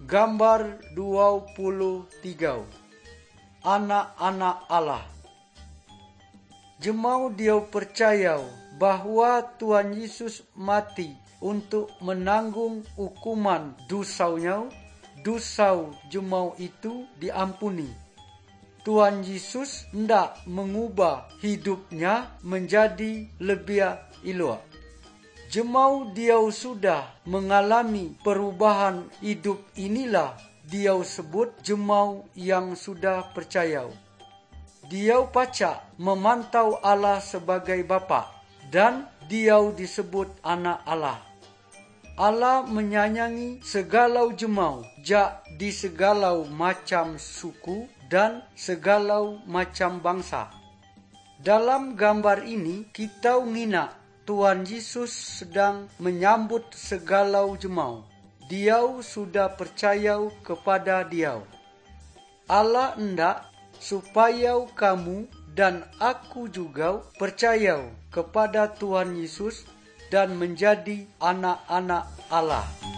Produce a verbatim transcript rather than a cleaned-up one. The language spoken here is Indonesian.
Gambar dua puluh tiga. Anak-anak Allah. Jemau dia percaya bahwa Tuhan Yesus mati untuk menanggung hukuman dosanya. Dosa jemau itu diampuni. Tuhan Yesus hendak mengubah hidupnya menjadi lebih elok. Jemau dia sudah mengalami perubahan hidup, inilah dia sebut jemau yang sudah percaya. Dia pacak memantau Allah sebagai Bapa dan dia disebut anak Allah. Allah menyayangi segala jemau, jak di segala macam suku dan segala macam bangsa. Dalam gambar ini kita mengingat Tuhan Yesus sedang menyambut segala jemau. Dia sudah percaya kepada dia. Allah hendak supaya kamu dan aku juga percaya kepada Tuhan Yesus dan menjadi anak-anak Allah.